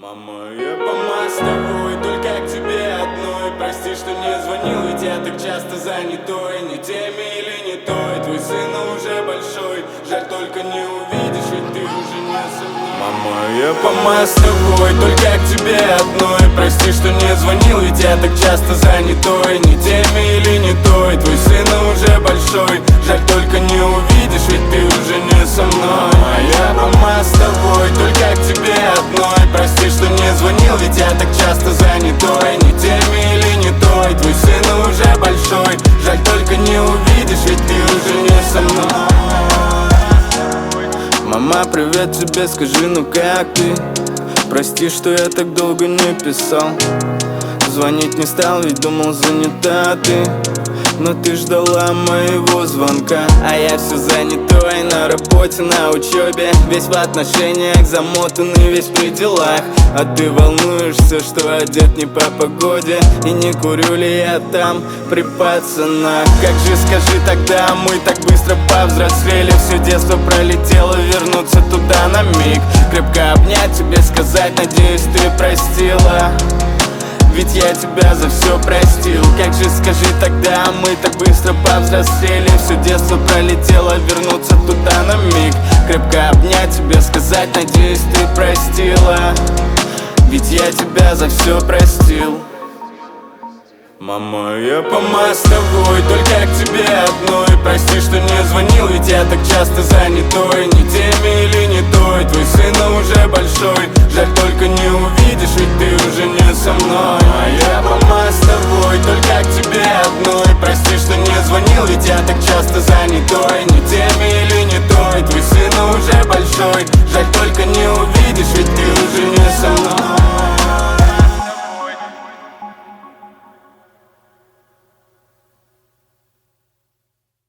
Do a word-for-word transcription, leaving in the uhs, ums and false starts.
Мама, я помаз с тобой, только к тебе одной. Прости, что не звонил, ведь я так часто занятой. Не теми или не той, твой сын уже большой. Жаль, только не увидишь, ведь ты уже не со мной. Мама, я помаз с тобой, только к тебе одной. Прости, что не звонил, ведь я так часто занятой. Не теми или не той, твой сын уже большой. Жаль, только не увидишь, ведь ты уже не со мной. Мама, я помаз с тобой, только к тебе одной. Прости, что не звонил, ведь я так часто занятой. Не теми или не той, твой сын уже большой. Жаль, только не увидишь, ведь ты уже не со мной. Мама, привет тебе, скажи, ну как ты? Прости, что я так долго не писал. Звонить не стал, ведь думал, занята ты. Но ты ждала моего звонка, а я все занятой на работе, на учебе. Весь в отношениях замотанный, весь при делах. А ты волнуешься, что одет не по погоде. И не курю ли я там при пацанах? Как же, скажи тогда, мы так быстро повзрослели. Все детство пролетело, вернуться туда на миг. Крепко обнять, тебе сказать, надеюсь, ты простила. Ведь я тебя за все простил. Как же, скажи тогда, мы так быстро повзрослели. Все детство пролетело, вернуться туда на миг. Крепко обнять, тебе сказать, надеюсь, ты простила. Ведь я тебя за все простил. Мама, я помаз с тобой, только к тебе одной. Прости, что не звонил, ведь я так часто занятой. Не теми или не той, твой сын уже большой. Жаль, только не увидишь, ведь ты уже не со мной. А я помаз с тобой, только к тебе одной. Прости, что не звонил, ведь я так часто занятой. Не теми или не той, твой сын уже большой. Жаль, только не увидишь, ведь ты уже не со мной.